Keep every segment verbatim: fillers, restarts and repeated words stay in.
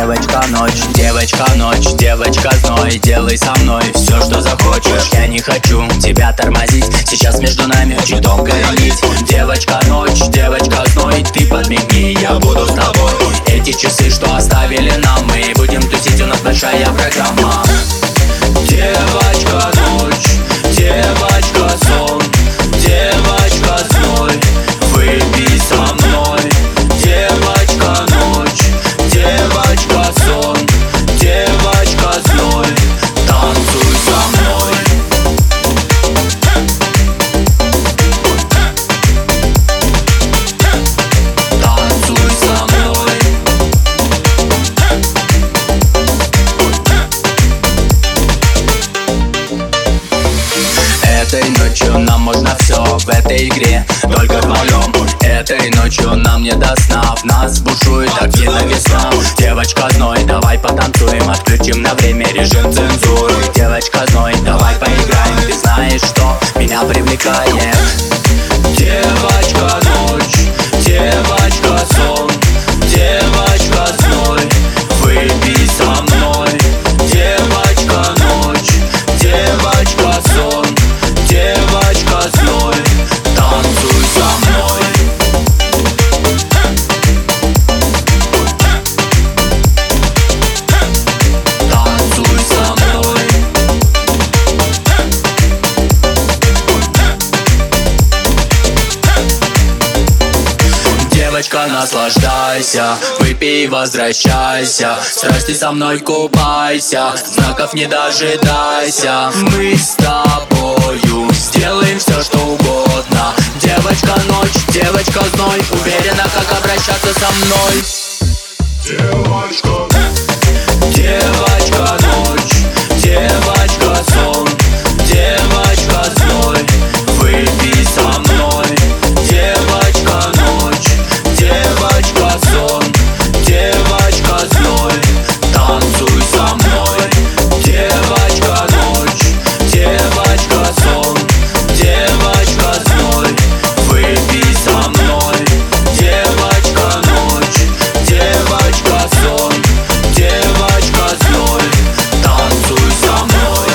девочка ночь, девочка ночь, девочка зной. Делай со мной все, что захочешь. Я не хочу тебя тормозить, сейчас между нами очень тонкая нить. Девочка ночь, девочка зной, ты подмигни, я буду с тобой. Эти часы, что оставили нам, мы будем тусить, у нас большая программа. Девочка ночь, девочка сон, девочка зной, выпей со мной. Девочка ночь, девочка сон, девочка зной, танцуй со мной. Танцуй со мной. Этой ночью нам можно все в этой игре, только вдвоем. Этой ночью нам не до сна, в нас бушует активно весна. Девочка зной, давай потанцуем, отключим на время режим цензуры. Девочка зной, давай поиграем, ты знаешь, что меня привлекает. Девочка ночь, девочка сон, девочка зной, выпей со мной. Девочка ночь, девочка сон, девочка зной, танцуй со мной. Танцуй со мной. Девочка, наслаждайся, выпей, возвращайся. Страсти со мной купайся, знаков не дожидайся. Мы с тобою сделаем все, что угодно. Девочка ночь, девочка зной, уверена, как обращаться со мной. Девочка, девочка ночь, девочка сон, девочка зной, выпей со мной. Девочка ночь, девочка сон, девочка зной, танцуй со мной. Девочка ночь, девочка сон, девочка зной, выпей со мной. Девочка ночь, девочка сон, девочка зной, танцуй со мной.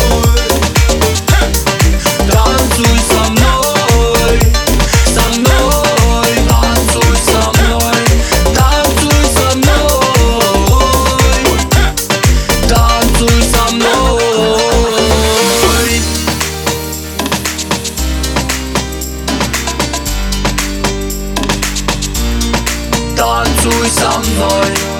Танцуй со мной, со мной, танцуй со мной, танцуй со мной, танцуй со мной. Танцуй со мной.